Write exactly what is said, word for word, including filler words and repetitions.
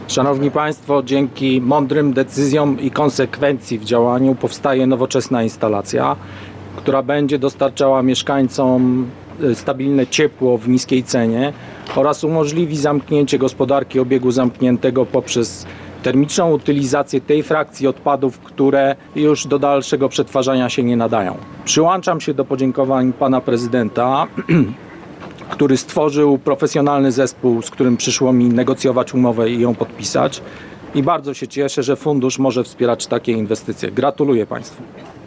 Szanowni Państwo, dzięki mądrym decyzjom i konsekwencji w działaniu powstaje nowoczesna instalacja, która będzie dostarczała mieszkańcom stabilne ciepło w niskiej cenie oraz umożliwi zamknięcie gospodarki obiegu zamkniętego poprzez termiczną utylizację tej frakcji odpadów, które już do dalszego przetwarzania się nie nadają. Przyłączam się do podziękowań pana prezydenta, który stworzył profesjonalny zespół, z którym przyszło mi negocjować umowę i ją podpisać. I bardzo się cieszę, że fundusz może wspierać takie inwestycje. Gratuluję Państwu.